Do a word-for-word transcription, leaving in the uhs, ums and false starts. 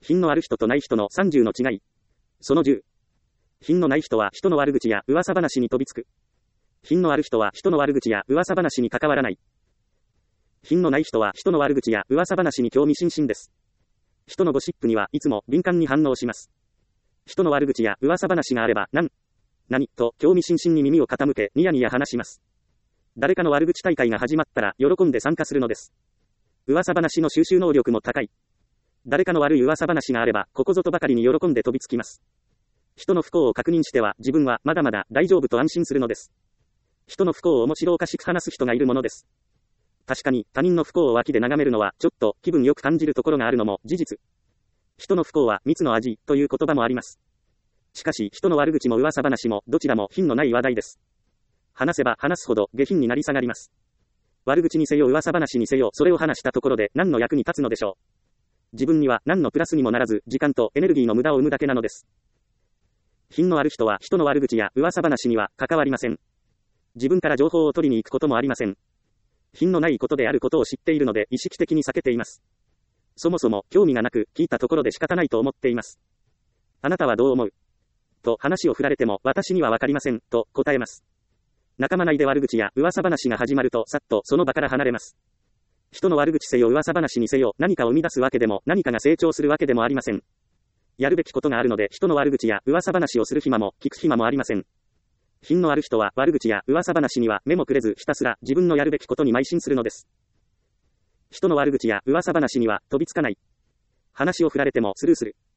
品のある人とない人のさんじゅうの違い。そのじゅう。品のない人は人の悪口や噂話に飛びつく。品のある人は人の悪口や噂話に関わらない。品のない人は人の悪口や噂話に興味津々です。人のゴシップにはいつも敏感に反応します。人の悪口や噂話があれば、なん、何、と興味津々に耳を傾け、ニヤニヤ話します。誰かの悪口大会が始まったら、喜んで参加するのです。噂話の収集能力も高い。誰かの悪い噂話があれば、ここぞとばかりに喜んで飛びつきます。人の不幸を確認しては、自分はまだまだ大丈夫と安心するのです。人の不幸を面白おかしく話す人がいるものです。確かに、他人の不幸を脇で眺めるのは、ちょっと気分よく感じるところがあるのも事実。人の不幸は蜜の味という言葉もあります。しかし、人の悪口も噂話も、どちらも品のない話題です。話せば話すほど下品になり下がります。悪口にせよ噂話にせよ、それを話したところで何の役に立つのでしょう。自分には何のプラスにもならず、時間とエネルギーの無駄を生むだけなのです。品のある人は人の悪口や噂話には関わりません。自分から情報を取りに行くこともありません。品のないことであることを知っているので意識的に避けています。そもそも興味がなく、聞いたところで仕方ないと思っています。あなたはどう思う？と話を振られても、私にはわかりません、と答えます。仲間内で悪口や噂話が始まると、さっとその場から離れます。人の悪口せよ噂話にせよ、何かを生み出すわけでも、何かが成長するわけでもありません。やるべきことがあるので、人の悪口や噂話をする暇も、聞く暇もありません。品のある人は、悪口や噂話には目もくれず、ひたすら自分のやるべきことに邁進するのです。人の悪口や噂話には飛びつかない。話を振られてもスルーする。